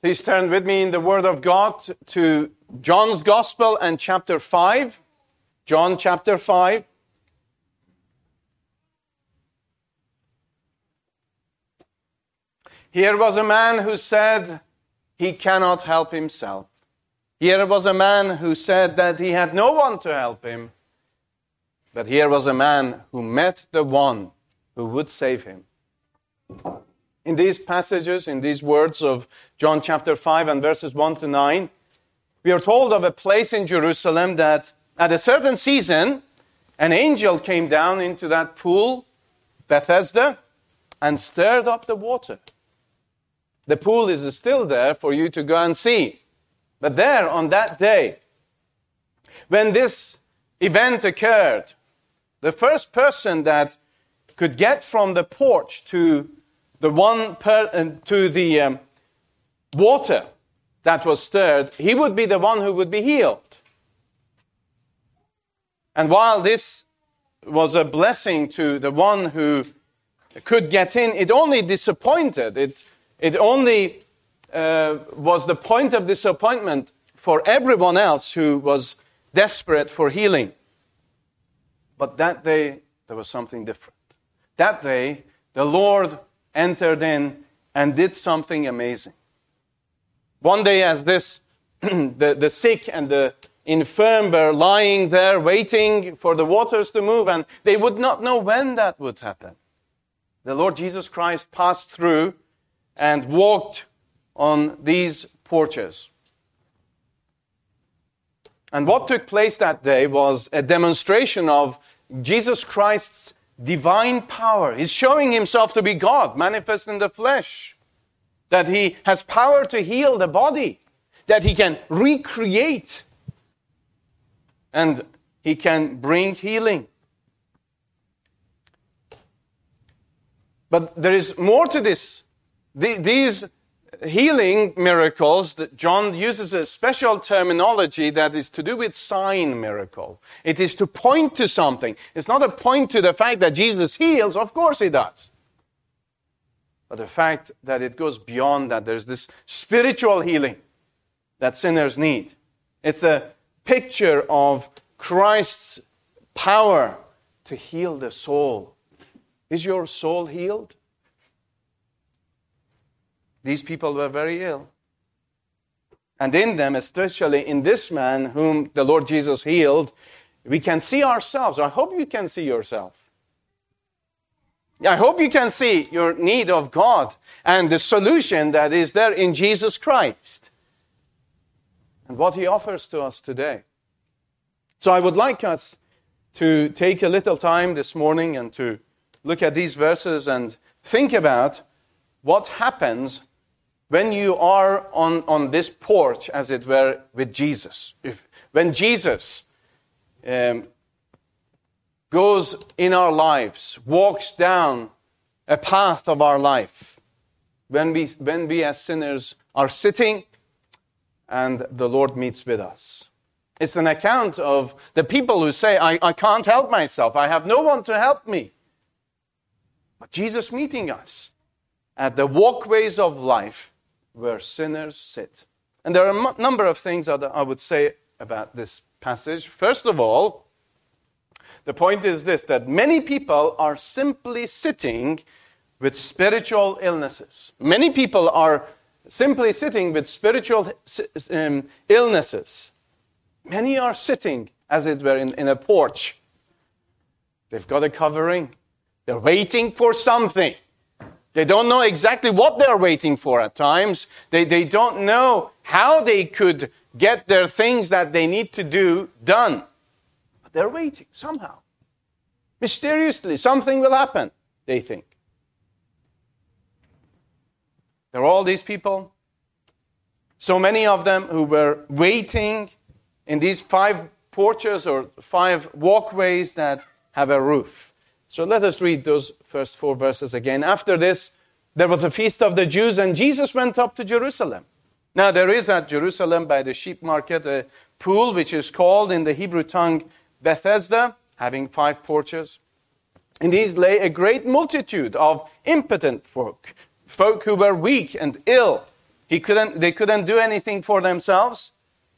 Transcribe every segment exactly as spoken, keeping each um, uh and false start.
Please turn with me in the Word of God to John's Gospel and chapter five. John chapter five. Here was a man who said he cannot help himself. Here was a man who said that he had no one to help him. But here was a man who met the one who would save him. In these passages, in these words of John chapter five and verses one to nine, we are told of a place in Jerusalem that at a certain season, an angel came down into that pool, Bethesda, and stirred up the water. The pool is still there for you to go and see. But there, on that day, when this event occurred, the first person that could get from the porch to the one per, uh, to the um, water that was stirred, he would be the one who would be healed. And while this was a blessing to the one who could get in, it only disappointed. It, it only uh, was the point of disappointment for everyone else who was desperate for healing. But that day, there was something different. That day, the Lord entered in and did something amazing. One day, as this, the, the sick and the infirm were lying there waiting for the waters to move, and they would not know when that would happen, the Lord Jesus Christ passed through and walked on these porches. And what took place that day was a demonstration of Jesus Christ's divine power. He's showing himself to be God, manifest in the flesh. That he has power to heal the body. That he can recreate. And he can bring healing. But there is more to this. These healing miracles, that John uses a special terminology that is to do with sign miracle. It is to point to something. It's not a point to the fact that Jesus heals. Of course he does. But the fact that it goes beyond that. There's this spiritual healing that sinners need. It's a picture of Christ's power to heal the soul. Is your soul healed? These people were very ill. And in them, especially in this man whom the Lord Jesus healed, we can see ourselves. I hope you can see yourself. I hope you can see your need of God and the solution that is there in Jesus Christ and what he offers to us today. So I would like us to take a little time this morning and to look at these verses and think about what happens when you are on, on this porch, as it were, with Jesus. If, when Jesus um, goes in our lives, walks down a path of our life, when we, when we as sinners are sitting and the Lord meets with us. It's an account of the people who say, I, I can't help myself. I have no one to help me. But Jesus meeting us at the walkways of life where sinners sit. And there are a number of things that I would say about this passage. First of all, the point is this, that many people are simply sitting with spiritual illnesses. Many people are simply sitting with spiritual um, illnesses. Many are sitting, as it were, in, in a porch. They've got a covering. They're waiting for something. They don't know exactly what they're waiting for at times. They, they don't know how they could get their things that they need to do done. But they're waiting somehow. Mysteriously, something will happen, they think. There are all these people, so many of them who were waiting in these five porches or five walkways that have a roof. So let us read those first four verses again. After this, there was a feast of the Jews, and Jesus went up to Jerusalem. Now there is at Jerusalem by the sheep market a pool which is called in the Hebrew tongue Bethesda, having five porches. In these lay a great multitude of impotent folk, folk who were weak and ill, He couldn't, they couldn't do anything for themselves.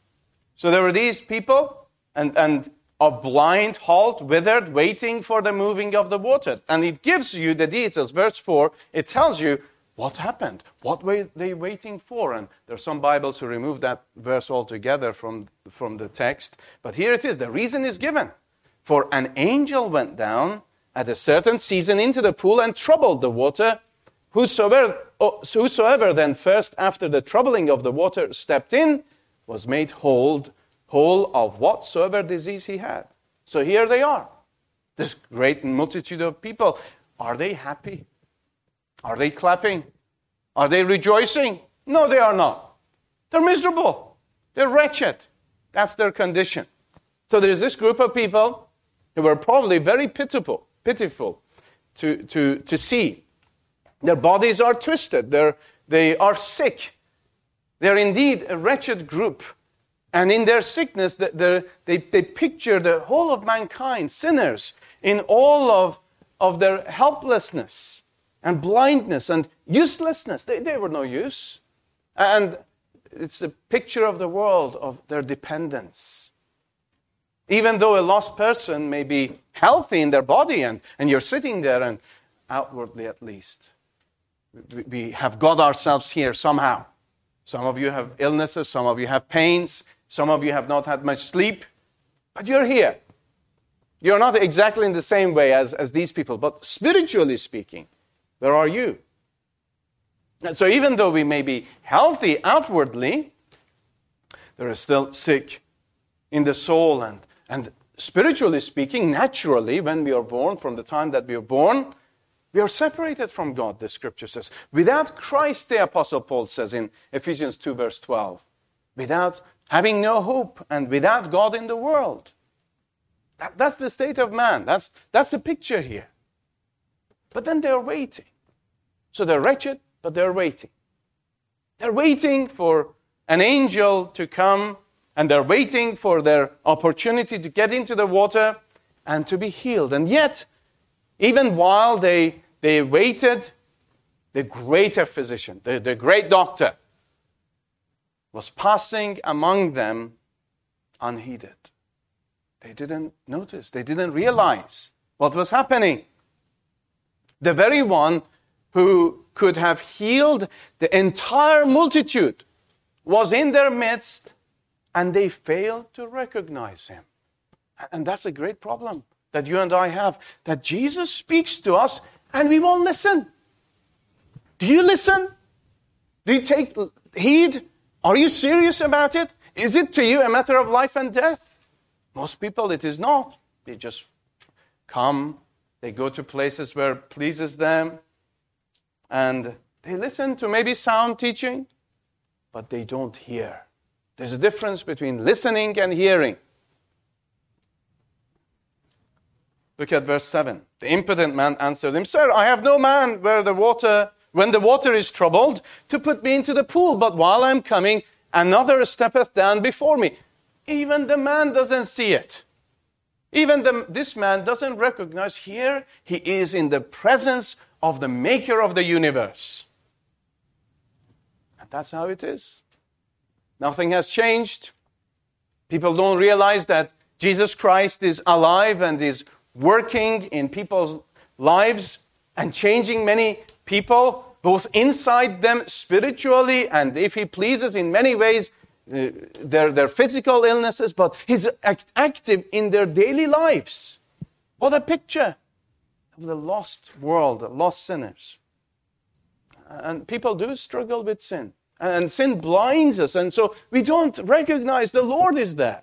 So there were these people, and, and a blind, halt, withered, waiting for the moving of the water. And it gives you the details. Verse four, it tells you what happened. What were they waiting for? And there are some Bibles who remove that verse altogether from, from the text. But here it is. The reason is given. For an angel went down at a certain season into the pool and troubled the water. Whosoever, whosoever then first after the troubling of the water stepped in was made whole, whole of whatsoever disease he had. So here they are. This great multitude of people. Are they happy? Are they clapping? Are they rejoicing? No, they are not. They're miserable. They're wretched. That's their condition. So there's this group of people who were probably very pitiful, pitiful to, to, to see. Their bodies are twisted. They're, they are sick. They're indeed a wretched group. And in their sickness, they, they, they picture the whole of mankind, sinners, in all of, of their helplessness and blindness and uselessness. They, they were no use. And it's a picture of the world, of their dependence. Even though a lost person may be healthy in their body, and, and you're sitting there, and outwardly at least, we, we have got ourselves here somehow. Some of you have illnesses, some of you have pains, some of you have not had much sleep, but you're here. You're not exactly in the same way as, as these people, but spiritually speaking, where are you? And so even though we may be healthy outwardly, there is still sick in the soul. And, and spiritually speaking, naturally, when we are born, from the time that we are born, we are separated from God, the scripture says. Without Christ, the Apostle Paul says in Ephesians two, verse twelve, without having no hope and without God in the world. That, that's the state of man. That's, that's the picture here. But then they're waiting. So they're wretched, but they're waiting. They're waiting for an angel to come, and they're waiting for their opportunity to get into the water and to be healed. And yet, even while they, they waited, the greater physician, the, the great doctor, was passing among them unheeded. They didn't notice. They didn't realize what was happening. The very one who could have healed the entire multitude was in their midst, and they failed to recognize him. And that's a great problem that you and I have, that Jesus speaks to us and we won't listen. Do you listen? Do you take heed? Are you serious about it? Is it to you a matter of life and death? Most people, it is not. They just come, they go to places where it pleases them, and they listen to maybe sound teaching, but they don't hear. There's a difference between listening and hearing. Look at verse seven. The impotent man answered him, Sir, I have no man where the water, when the water is troubled, to put me into the pool. But while I am coming, another steppeth down before me. Even the man doesn't see it. Even the, this man doesn't recognize here he is in the presence of the maker of the universe. And that's how it is. Nothing has changed. People don't realize that Jesus Christ is alive and is working in people's lives and changing many people, both inside them spiritually and, if he pleases, in many ways, uh, their, their physical illnesses, but he's act- active in their daily lives. What a picture of the lost world, the lost sinners. And people do struggle with sin. And sin blinds us, and so we don't recognize the Lord is there.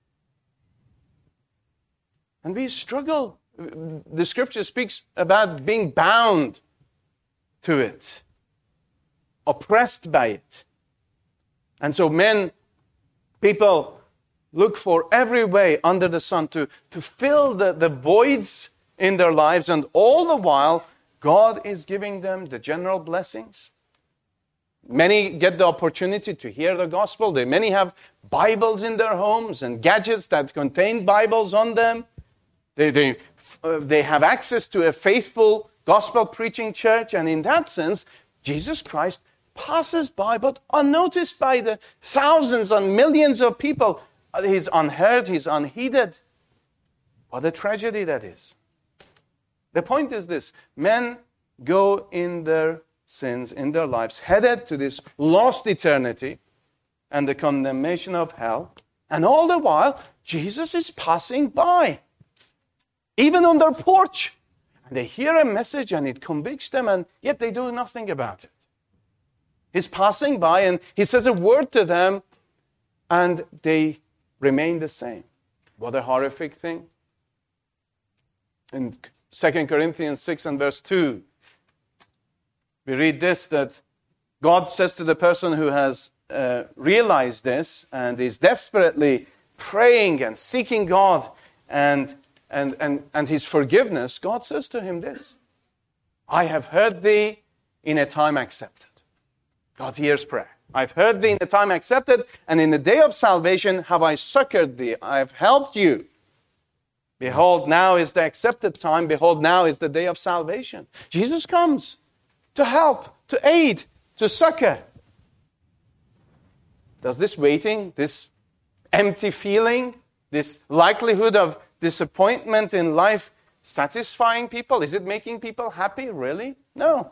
And we struggle. The scripture speaks about being bound to it, oppressed by it. And so men, people look for every way under the sun to, to fill the, the voids in their lives, and all the while, God is giving them the general blessings. Many get the opportunity to hear the gospel. They, many have Bibles in their homes and gadgets that contain Bibles on them. They, they, uh, they have access to a faithful gospel preaching church. And in that sense, Jesus Christ passes by, but unnoticed by the thousands and millions of people. He's unheard, he's unheeded. What a tragedy that is. The point is this: men go in their sins, in their lives, headed to this lost eternity and the condemnation of hell. And all the while, Jesus is passing by, even on their porch. And they hear a message and it convicts them, and yet they do nothing about it. He's passing by and he says a word to them and they remain the same. What a horrific thing. In Second Corinthians six and verse two, we read this, that God says to the person who has uh, realized this and is desperately praying and seeking God and And, and, and his forgiveness, God says to him this: I have heard thee in a time accepted. God hears prayer. I've heard thee in a time accepted, and in the day of salvation have I succored thee. I have helped you. Behold, now is the accepted time. Behold, now is the day of salvation. Jesus comes to help, to aid, to succor. Does this waiting, this empty feeling, this likelihood of disappointment in life satisfying people? Is it making people happy? Really? No.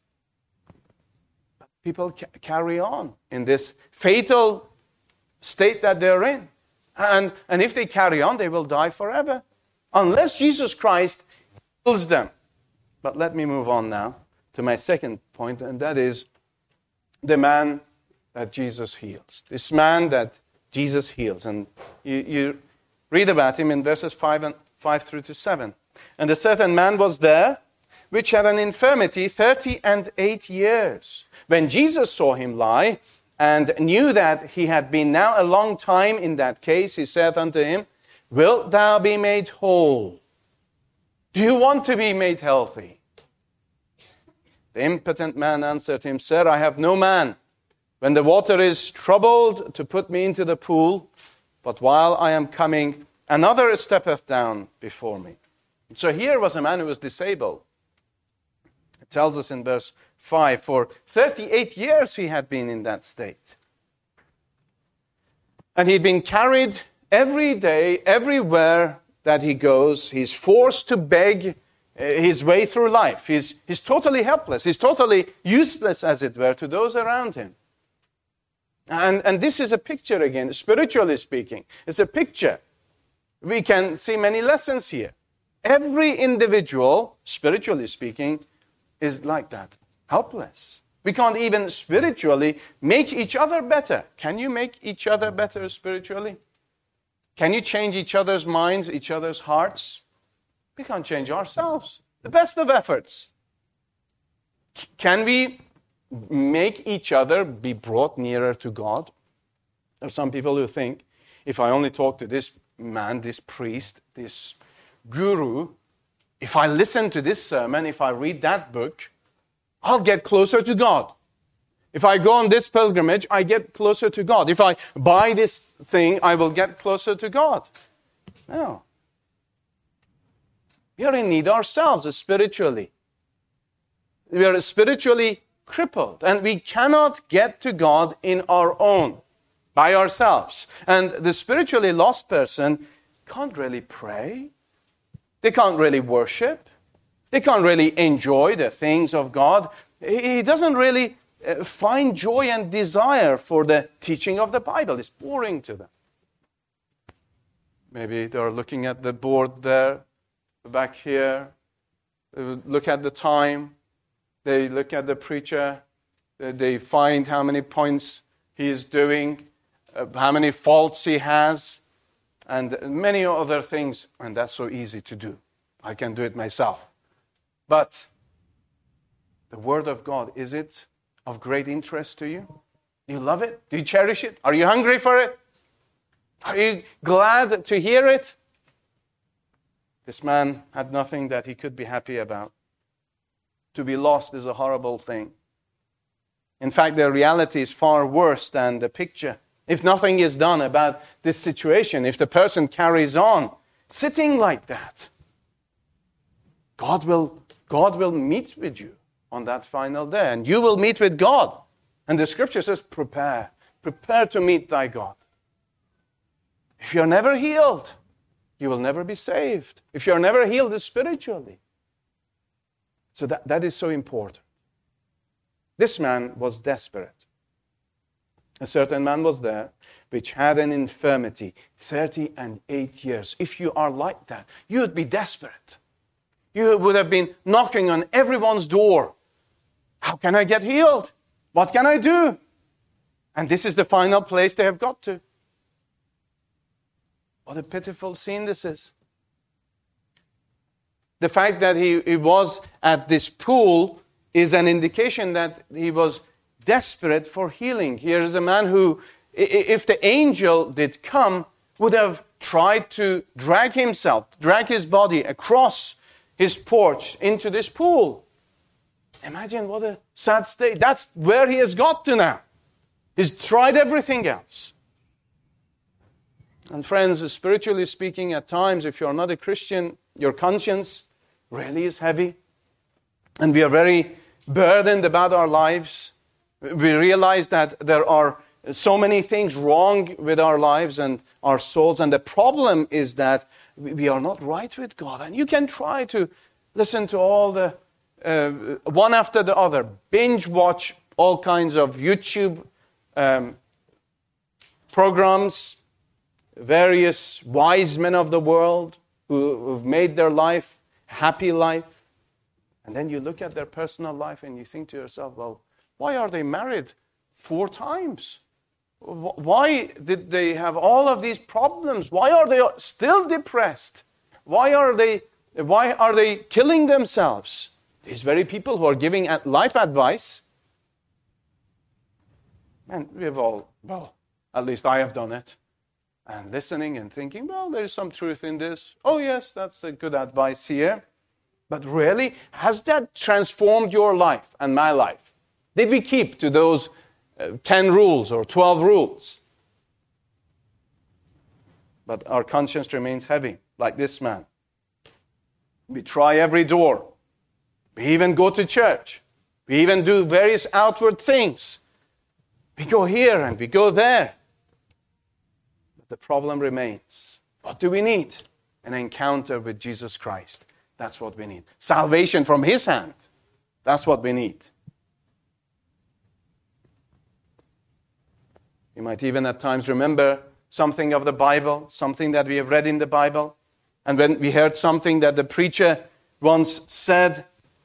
But people ca- carry on in this fatal state that they're in. And, and if they carry on, they will die forever. Unless Jesus Christ heals them. But let me move on now to my second point, and that is the man that Jesus heals. This man that Jesus heals. And you... you read about him in verses five, and, five through to seven. And a certain man was there, which had an infirmity thirty and eight years. When Jesus saw him lie, and knew that he had been now a long time in that case, he said unto him, Wilt thou be made whole? Do you want to be made healthy? The impotent man answered him, Sir, I have no man, when the water is troubled, to put me into the pool. But while I am coming, another steppeth down before me. So here was a man who was disabled. It tells us in verse five, for thirty-eight years he had been in that state. And he'd been carried every day, everywhere that he goes. He's forced to beg his way through life. He's, he's totally helpless. He's totally useless, as it were, to those around him. And, and this is a picture again, spiritually speaking. It's a picture. We can see many lessons here. Every individual, spiritually speaking, is like that, helpless. We can't even spiritually make each other better. Can you make each other better spiritually? Can you change each other's minds, each other's hearts? We can't change ourselves. The best of efforts. Can we make each other be brought nearer to God? There are some people who think, if I only talk to this man, this priest, this guru, if I listen to this sermon, if I read that book, I'll get closer to God. If I go on this pilgrimage, I get closer to God. If I buy this thing, I will get closer to God. No. We are in need ourselves spiritually. We are spiritually crippled, and we cannot get to God in our own, by ourselves. And the spiritually lost person can't really pray. They can't really worship. They can't really enjoy the things of God. He doesn't really find joy and desire for the teaching of the Bible. It's boring to them. Maybe they're looking at the board there, back here. They look at the time. They look at the preacher. They find how many points he is doing, uh, how many faults he has, and many other things. And that's so easy to do. I can do it myself. But the Word of God, is it of great interest to you? Do you love it? Do you cherish it? Are you hungry for it? Are you glad to hear it? This man had nothing that he could be happy about. To be lost is a horrible thing. In fact, the reality is far worse than the picture. If nothing is done about this situation, if the person carries on sitting like that, God will, God will meet with you on that final day, and you will meet with God And the scripture says, prepare. Prepare to meet thy God. If you're never healed, you will never be saved. If you're never healed spiritually. So that, that is so important. This man was desperate. A certain man was there which had an infirmity, thirty and eight years. If you are like that, you would be desperate. You would have been knocking on everyone's door. How can I get healed? What can I do? And this is the final place they have got to. What a pitiful scene this is. The fact that he, he was at this pool is an indication that he was desperate for healing. Here is a man who, if the angel did come, would have tried to drag himself, drag his body across his porch into this pool. Imagine what a sad state. That's where he has got to now. He's tried everything else. And friends, spiritually speaking, at times, if you're not a Christian, your conscience really is heavy. And we are very burdened about our lives. We realize that there are so many things wrong with our lives and our souls. And the problem is that we are not right with God. And you can try to listen to all the, uh, one after the other, binge watch all kinds of YouTube um, programs, various wise men of the world who, who've made their life a happy life. And then you look at their personal life and you think to yourself, well, why are they married four times? Why did they have all of these problems? Why are they still depressed? Why are they, why are they killing themselves? These very people who are giving life advice. And we've all, well, at least I have done it. And listening and thinking, well, there's some truth in this. Oh, yes, that's a good advice here. But really, has that transformed your life and my life? Did we keep to those uh, ten rules or twelve rules? But our conscience remains heavy, like this man. We try every door. We even go to church. We even do various outward things. We go here and we go there. But the problem remains. What do we need? An encounter with Jesus Christ. That's what we need. Salvation from His hand. That's what we need. You might even at times remember something of the Bible, something that we have read in the Bible. And when we heard something that the preacher once said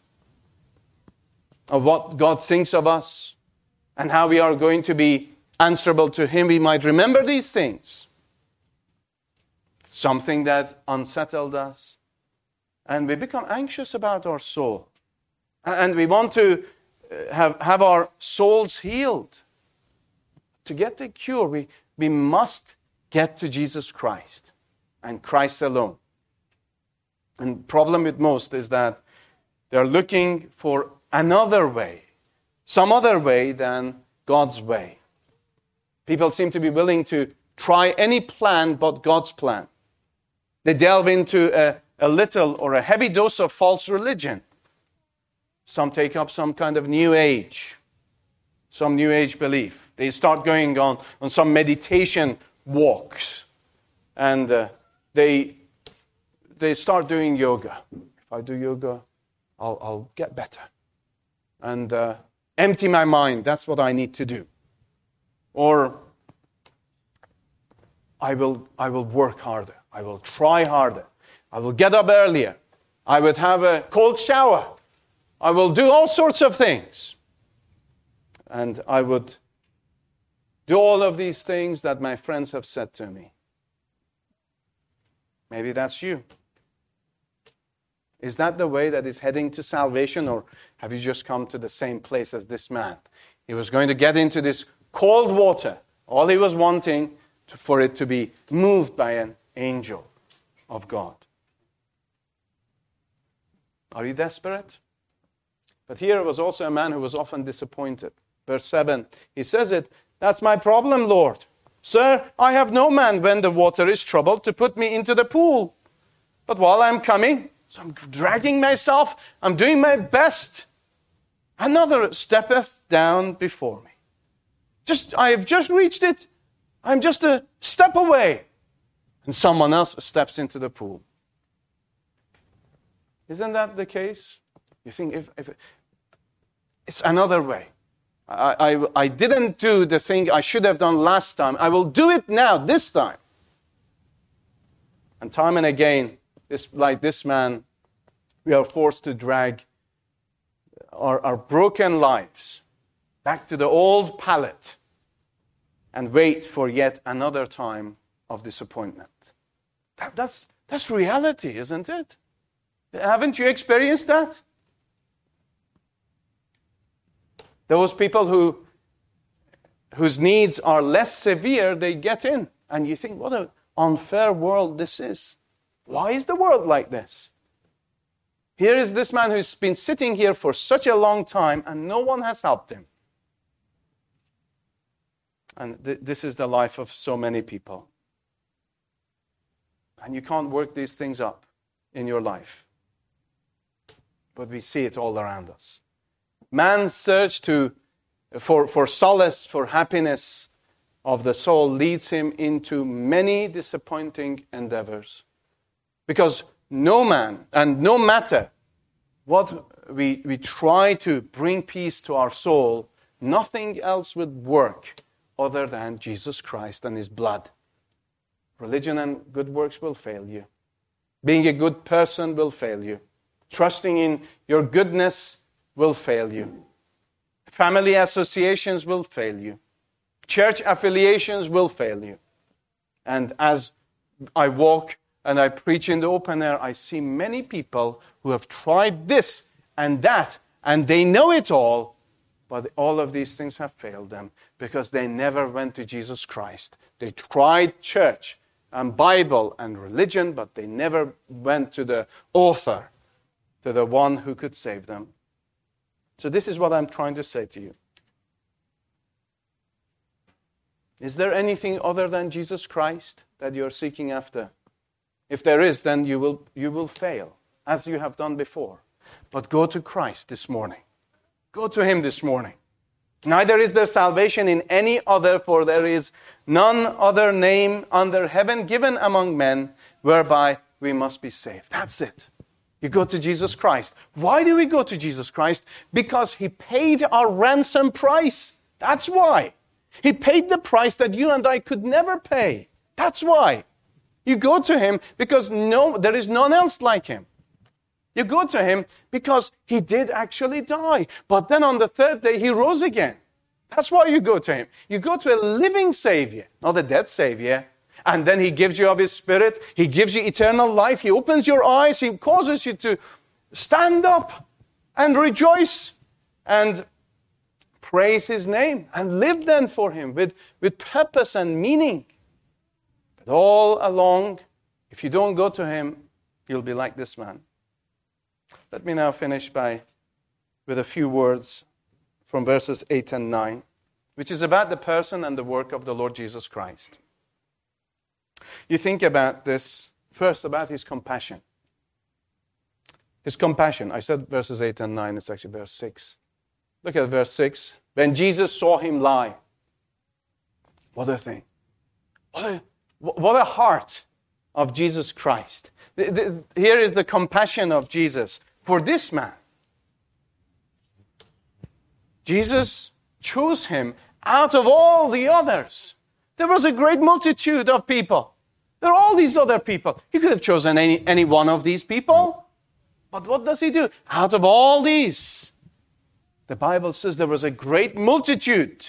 of what God thinks of us and how we are going to be answerable to Him, we might remember these things. Something that unsettled us. And we become anxious about our soul. And we want to have, have our souls healed. To get the cure, we, we must get to Jesus Christ and Christ alone. And the problem with most is that they're looking for another way, some other way than God's way. People seem to be willing to try any plan but God's plan. They delve into a, a little or a heavy dose of false religion. Some take up some kind of new age, some new age belief. They start going on, on some meditation walks. And uh, they, they start doing yoga. If I do yoga, I'll, I'll get better. And uh, empty my mind. That's what I need to do. Or I will, I will work harder. I will try harder. I will get up earlier. I would have a cold shower. I will do all sorts of things. And I would do all of these things that my friends have said to me. Maybe that's you. Is that the way that is heading to salvation, or have you just come to the same place as this man? He was going to get into this cold water. All he was wanting to, for it to be moved by an angel of God. Are you desperate? But here was also a man who was often disappointed. Verse seven, he says it, "That's my problem, Lord. Sir, I have no man when the water is troubled to put me into the pool. But while I'm coming, so I'm dragging myself, I'm doing my best. Another steppeth down before me." Just, I have just reached it. I'm just a step away. And someone else steps into the pool. Isn't that the case? You think if, if it's another way. I, I, I didn't do the thing I should have done last time. I will do it now, this time. And time and again, this, like this man, we are forced to drag our, our broken lives back to the old pallet and wait for yet another time of disappointment. That, that's, that's reality, isn't it? Haven't you experienced that? Those people who, whose needs are less severe, they get in. And you think, what an unfair world this is. Why is the world like this? Here is this man who's been sitting here for such a long time and no one has helped him. And th- this is the life of so many people. And you can't work these things up in your life. But we see it all around us. Man's search to, for, for solace, for happiness of the soul leads him into many disappointing endeavors. Because no man, and no matter what we, we try to bring peace to our soul, nothing else would work other than Jesus Christ and His blood. Religion and good works will fail you. Being a good person will fail you. Trusting in your goodness will fail you. Family associations will fail you. Church affiliations will fail you. And as I walk and I preach in the open air, I see many people who have tried this and that, and they know it all, but all of these things have failed them because they never went to Jesus Christ. They tried church and Bible and religion, but they never went to the author, to the one who could save them. So this is what I'm trying to say to you. Is there anything other than Jesus Christ that you're seeking after? If there is, then you will, you will fail, as you have done before. But go to Christ this morning. Go to Him this morning. Neither is there salvation in any other, for there is none other name under heaven given among men whereby we must be saved. That's it. You go to Jesus Christ. Why do we go to Jesus Christ? Because He paid our ransom price. That's why. He paid the price that you and I could never pay. That's why. You go to Him because no, there is none else like Him. You go to Him because He did actually die. But then on the third day, He rose again. That's why you go to Him. You go to a living Savior, not a dead Savior. And then He gives you of His Spirit. He gives you eternal life. He opens your eyes. He causes you to stand up and rejoice and praise His name and live then for Him with, with purpose and meaning. But all along, if you don't go to Him, you'll be like this man. Let me now finish by with a few words from verses eight and nine, which is about the person and the work of the Lord Jesus Christ. You think about this, first about His compassion. His compassion. I said verses eight and nine, it's actually verse six. Look at verse six. When Jesus saw him lie. What a thing. What a, what a heart of Jesus Christ. The, the, here is the compassion of Jesus for this man. Jesus chose him out of all the others. There was a great multitude of people. There are all these other people. He could have chosen any, any one of these people. But what does He do? Out of all these, the Bible says there was a great multitude.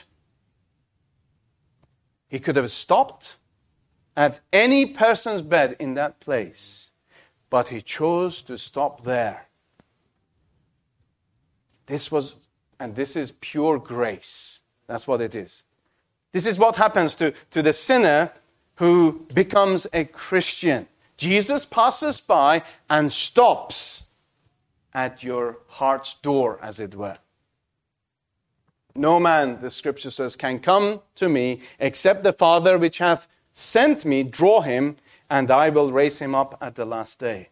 He could have stopped at any person's bed in that place. But He chose to stop there. This was, and this is pure grace. That's what it is. This is what happens to, to the sinner who becomes a Christian. Jesus passes by and stops at your heart's door, as it were. No man, the Scripture says, can come to me except the Father which hath sent me draw him, and I will raise him up at the last day.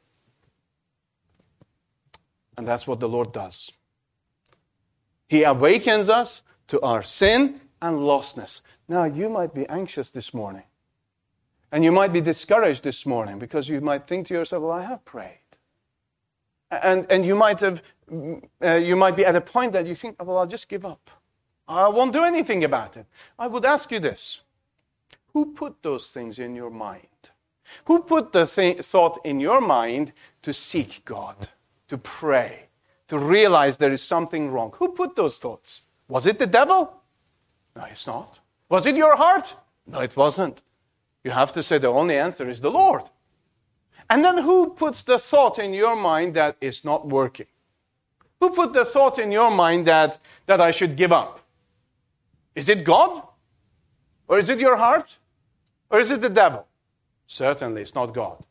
And that's what the Lord does. He awakens us to our sin, and lostness. Now, you might be anxious this morning. And you might be discouraged this morning because you might think to yourself, well, I have prayed. And, and you might have, uh, you might be at a point that you think, well, I'll just give up. I won't do anything about it. I would ask you this. Who put those things in your mind? Who put the th- thought in your mind to seek God, to pray, to realize there is something wrong? Who put those thoughts? Was it the devil? No, it's not. Was it your heart? No, it wasn't. You have to say the only answer is the Lord. And then who puts the thought in your mind that it's not working? Who put the thought in your mind that, that I should give up? Is it God? Or is it your heart? Or is it the devil? Certainly it's not God.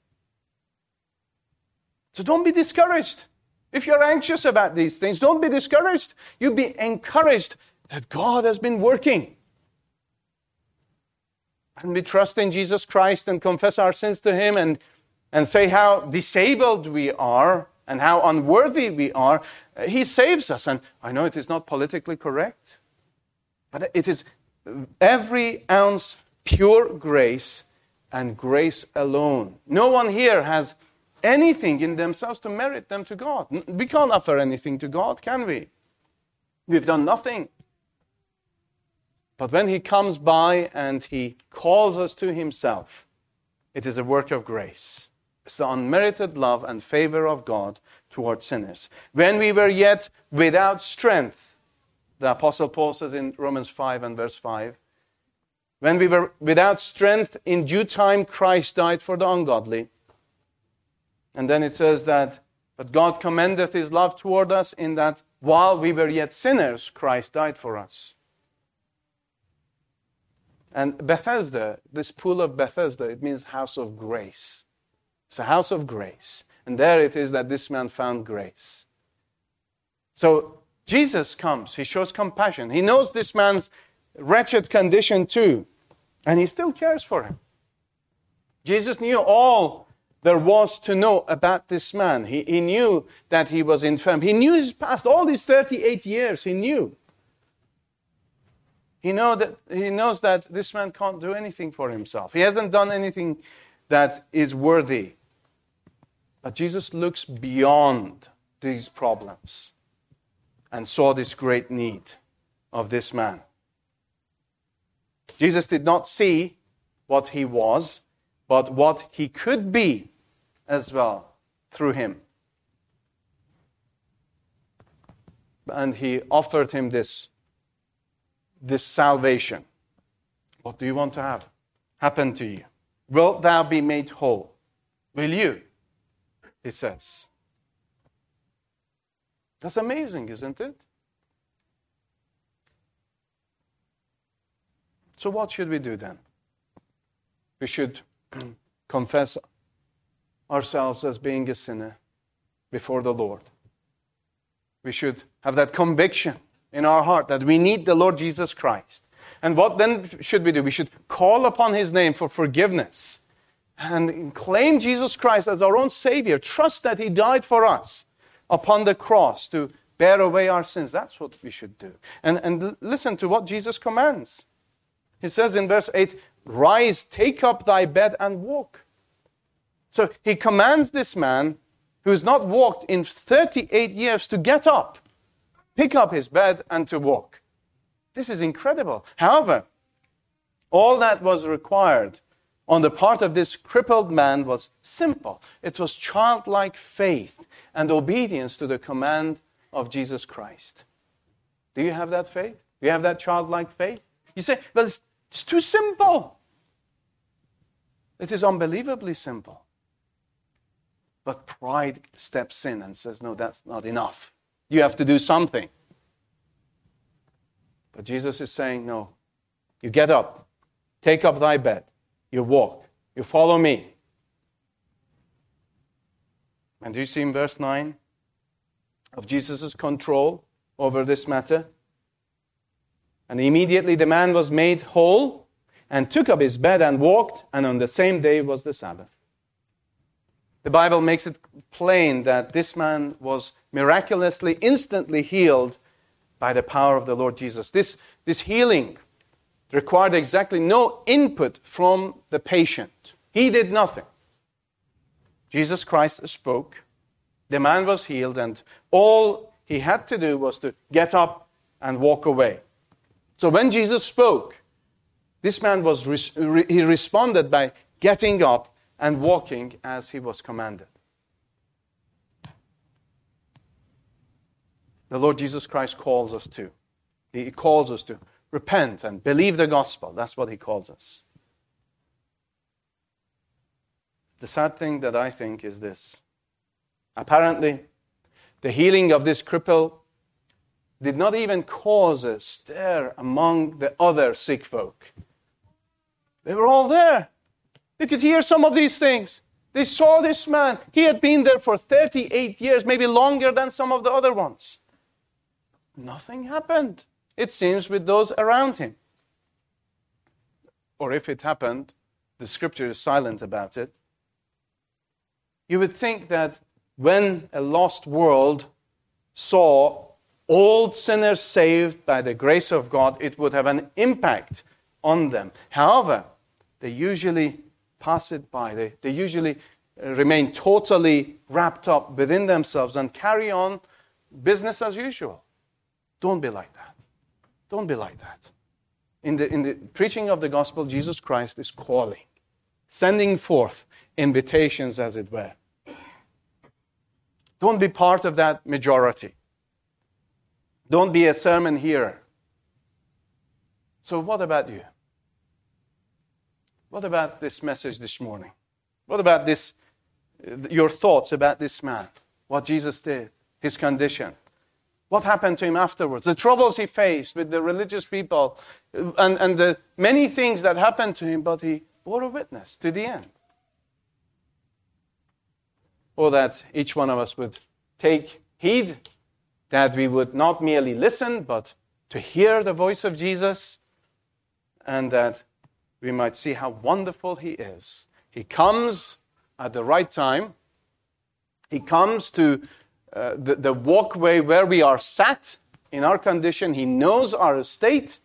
So don't be discouraged. If you're anxious about these things, don't be discouraged. You be encouraged that God has been working. And we trust in Jesus Christ and confess our sins to Him and, and say how disabled we are and how unworthy we are. He saves us. And I know it is not politically correct, but it is every ounce pure grace and grace alone. No one here has anything in themselves to merit them to God. We can't offer anything to God, can we? We've done nothing. But when He comes by and He calls us to Himself, it is a work of grace. It's the unmerited love and favor of God towards sinners. When we were yet without strength, the Apostle Paul says in Romans five and verse five, when we were without strength, in due time Christ died for the ungodly. And then it says that, but God commendeth His love toward us in that while we were yet sinners, Christ died for us. And Bethesda, this pool of Bethesda, it means house of grace. It's a house of grace. And there it is that this man found grace. So Jesus comes. He shows compassion. He knows this man's wretched condition too. And He still cares for him. Jesus knew all there was to know about this man. He, he knew that he was infirm. He knew his past. All these thirty-eight years, He knew. He, know that, he knows that this man can't do anything for himself. He hasn't done anything that is worthy. But Jesus looks beyond these problems and saw this great need of this man. Jesus did not see what he was, but what he could be as well through him. And He offered him this this salvation. What do you want to have happen to you? Wilt thou be made whole? Will you? He says. That's amazing, isn't it? So what should we do then? We should confess ourselves as being a sinner before the Lord. We should have that conviction in our heart that we need the Lord Jesus Christ. And what then should we do? We should call upon His name for forgiveness and claim Jesus Christ as our own Savior. Trust that He died for us upon the cross to bear away our sins. That's what we should do. And, and listen to what Jesus commands. He says in verse eight, rise, take up thy bed and walk. So He commands this man who has not walked in thirty-eight years to get up, pick up his bed and to walk. This is incredible. However, all that was required on the part of this crippled man was simple. It was childlike faith and obedience to the command of Jesus Christ. Do you have that faith? Do you have that childlike faith? You say, well, it's, it's too simple. It is unbelievably simple. But pride steps in and says, no, that's not enough. You have to do something. But Jesus is saying, no, you get up, take up thy bed, you walk, you follow me. And do you see in verse nine of Jesus' control over this matter? And immediately the man was made whole and took up his bed and walked, and on the same day was the Sabbath. The Bible makes it plain that this man was miraculously, instantly healed by the power of the Lord Jesus. This, this healing required exactly no input from the patient. He did nothing. Jesus Christ spoke. The man was healed, and all he had to do was to get up and walk away. So when Jesus spoke, this man was he responded by getting up and walking as he was commanded. The Lord Jesus Christ calls us to. He calls us to repent and believe the gospel. That's what he calls us. The sad thing that I think is this. Apparently, the healing of this cripple did not even cause a stir among the other sick folk. They were all there. They could hear some of these things. They saw this man. He had been there for thirty-eight years, maybe longer than some of the other ones. Nothing happened, it seems, with those around him. Or if it happened, the scripture is silent about it. You would think that when a lost world saw all sinners saved by the grace of God, it would have an impact on them. However, they usually pass it by. They, they usually remain totally wrapped up within themselves and carry on business as usual. Don't be like that. Don't be like that. In the, in the preaching of the gospel, Jesus Christ is calling, sending forth invitations, as it were. Don't be part of that majority. Don't be a sermon hearer. So what about you? What about this message this morning? What about this, your thoughts about this man? What Jesus did, his condition? What happened to him afterwards? The troubles he faced with the religious people and, and the many things that happened to him, but he bore a witness to the end. Or that each one of us would take heed, that we would not merely listen, but to hear the voice of Jesus, and that we might see how wonderful he is. He comes at the right time. He comes to uh, the, the walkway where we are sat in our condition. He knows our state,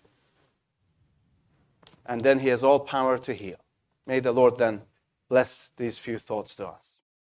and then he has all power to heal. May the Lord then bless these few thoughts to us.